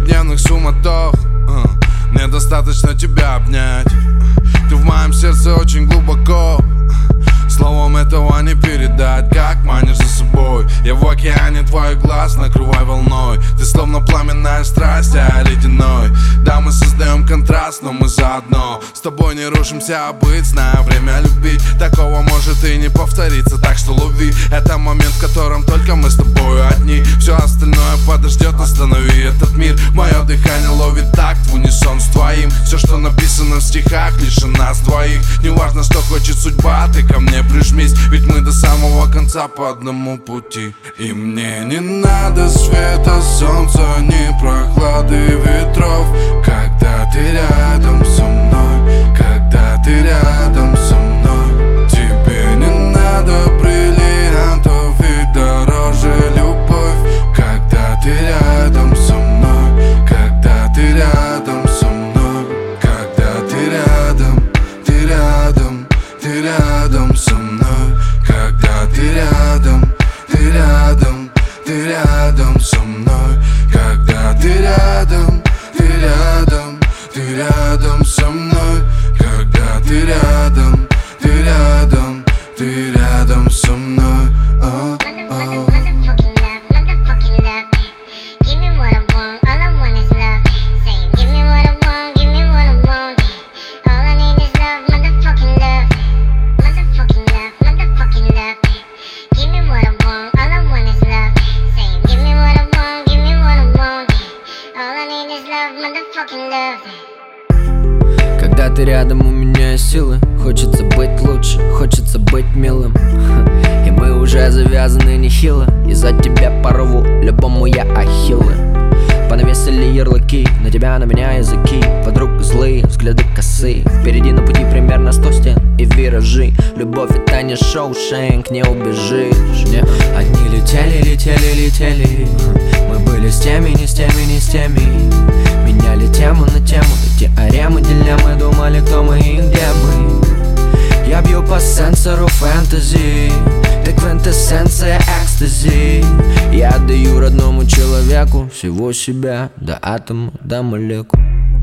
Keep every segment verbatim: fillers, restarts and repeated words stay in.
ежедневных суматох. uh, Мне достаточно тебя обнять. Ты в моем сердце очень глубоко. Словом этого не передать, как манишь за собой. Я в океане твоих глаз, накрывай волной. Ты словно пламенная страсть, а я ледяной. Да, мы создаем контраст, но мы заодно. С тобой не рушимся, а быть, зная время любить. Такого может и не повториться, так что лови. Это момент, в котором только мы с тобой одни. Все остальное подождет, останови этот мир. Мое дыхание ловит такт в унисон с твоим. Все, что написано в стихах, лишь о нас двоих. Неважно, что хочет судьба, ты ко мне прижмись, ведь мы до самого конца по одному пути. И мне не надо света, солнца, ни прохлады ветров. Когда ты рядом со мной, когда ты рядом со мной. Тебе не надо бриллиантов и дороже любовь. Когда ты рядом со мной, когда ты рядом со мной. Когда ты рядом, ты рядом, ты рядом со мной. Когда ты рядом, ты рядом, ты рядом со мной. Когда ты рядом, ты рядом, ты рядом со мной. Когда ты рядом, ты рядом, ты рядом со мной. Oh, oh. Когда ты рядом, у меня есть силы. Хочется быть лучше, хочется быть милым. И мы уже завязаны нехило. Из-за тебя порву любому я ахиллы. Понавесили ярлыки, на тебя, на меня языки. Подруг злые, взгляды косые. Впереди на пути примерно сто стен и виражи. Любовь это не Шоушенк, не убежишь, не. Одни летели, летели, летели. Мы были с теми, не с теми, не с теми. Меняли тему на тему, теоремы, дилеммы. Думали, кто мы и где мы. Я бью по сенсору фэнтези. Ты квинтэссенция экстази. Я отдаю родному человеку всего себя, до атома, до молекул.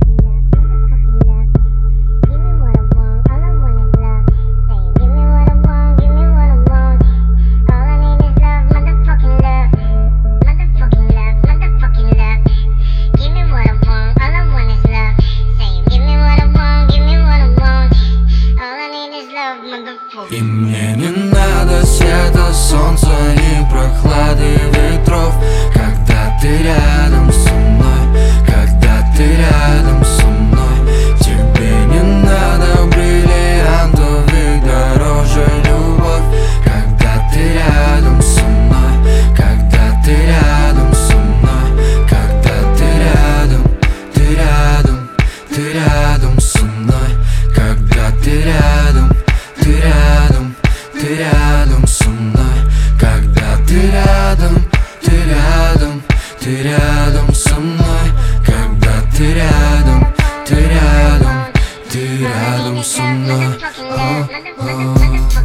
И мне не надо света, солнца, ни прохлады ветров. Когда ты рядом со мной, когда ты рядом со мной. Тебе не надо бриллиантов и дороже любовь. Когда ты рядом со мной, когда ты рядом со мной. Когда ты рядом, ты рядом, ты рядом со мной. Когда ты рядом, ты рядом, ты рядом со мной. Когда ты рядом, ты рядом, ты рядом со мной. Когда ты рядом, ты рядом, ты рядом со мной. Oh, oh.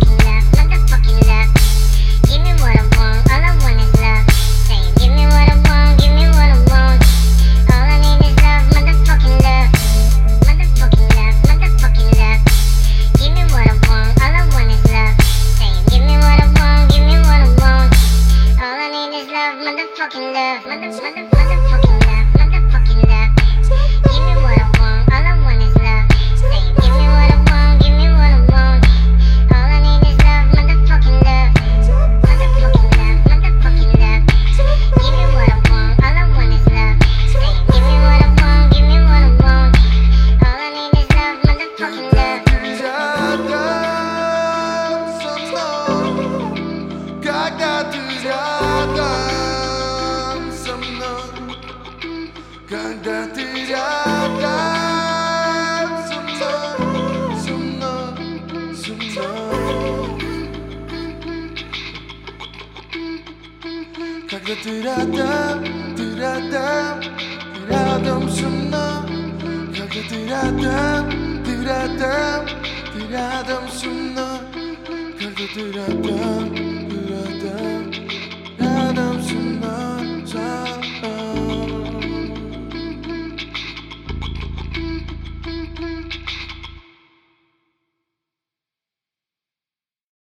Motherfucking love, motherfucking love, motherfucking love. Give me what I want, all I want is love. Say, give me what I want, give me what I want. All I need is love, motherfucking love. Motherfucking love, motherfucking love. Give me what I want, all I want is love. Say, give me what I want, give me what I want. All I need is love, motherfucking love. Когда ты рядом со мной, когда ты рядом со мной, со мной, со мной. Когда ты рядом, ты рядом, ты рядом со мной. Когда ты рядом, ты рядом, ты рядом со мной. Когда ты рядом.